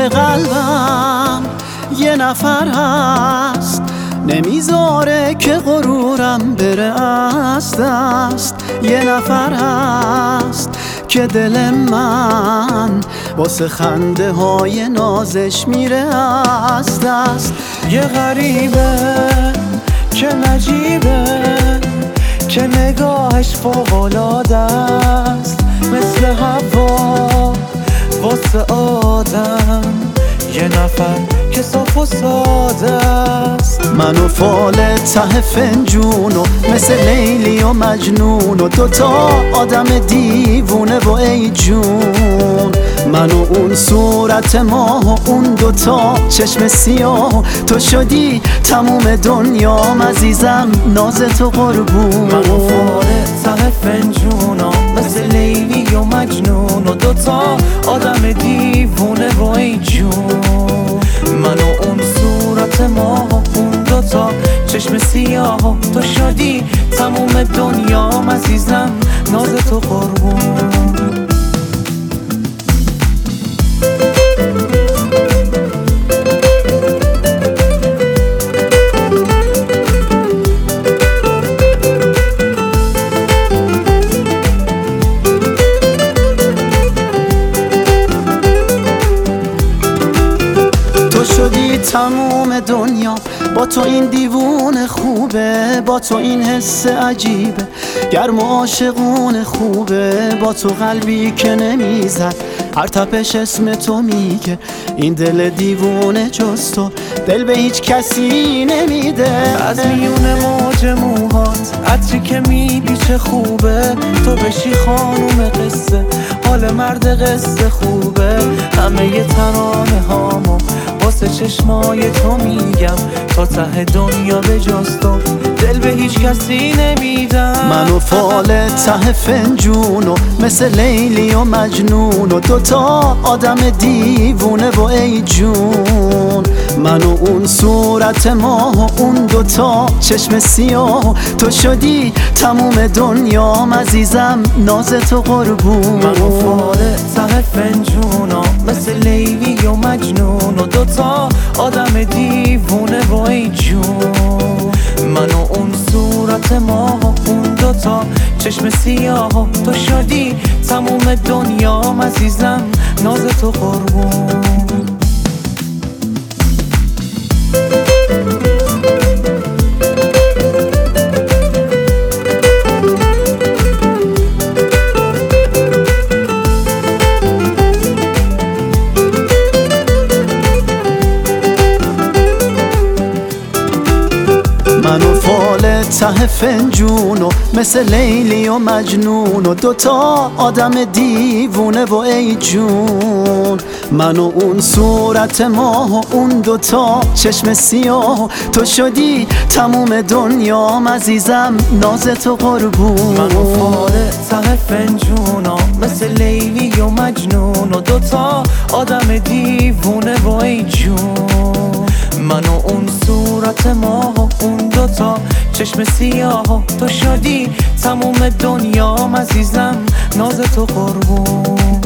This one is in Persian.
قلبم یه نفر هست، نمیذاره که غرورم بره از دست. یه نفر هست که دل من واسه خنده های نازش میره از دست. یه غریبه که نجیبه، که نگاهش فوق‌العاده است، مثل هوا واسه آدم. یه نفر که صاف و ساده است. من و فال ته فنجون و مثل لیلی و مجنون و دوتا آدم دیوونه و ای جون. من و اون صورت ماه و اون دوتا چشم سیاه، تو شدی تموم دنیام عزیزم، ناز تو قربون. من و فال ته فنجونم مثل لیلی و مجنون و دوتا آدم دیوونه و ای جون. من و اون صورت ماه و اون دوتا چشم سیاه، تو شدی تموم دنیام عزیزم، ناز تو قربون. تو شدی تموم دنیا، با تو این دیوونه خوبه، با تو این حس عجیبه، گرم و عاشقونه خوبه. با تو قلبی که نمیزد، هر تپش اسم تو میگه. این دل دیوونه جز تو دل به هیچ کسی نمیده. از میون موج موهات عطری که میدی چه خوبه، تو بشی خانوم قصه، حال مرد قصه خوبه. همه ی ترانه هامو واسه چشمای تو میگم، تا ته دنیا به جز تو دل به هیچ کسی نمیدم. من و فال ته فنجون و مثل لیلی و مجنون و دوتا آدم دیوونه و ای جون. من و اون صورت ماه و اون دوتا چشم سیاه، تو شدی تموم دنیام عزیزم، ناز تو قربون. من و فال ته فنجونم مثل لیلی و مجنون و دوتا آدم دیوونه و ای جون. من و اون صورت ماه و اون دوتا چشم سیاه، تو شدی تموم دنیام عزیزم، ناز تو قربون. من و فال ته فنجون و مثل لیلی و مجنون و دوتا آدم دیوونه و ای جون. من و اون صورت ماه و اون دوتا چشم سیاه، تو شدی تموم دنیام عزیزم، ناز تو قربون. من و فال ته فنجونم مثل لیلی و مجنون و دوتا آدم دیوونه و ای جون. من و اون صورت ماه و اون دوتا چشم سیاه، تو شدی تموم دنیام عزیزم، ناز تو قربون.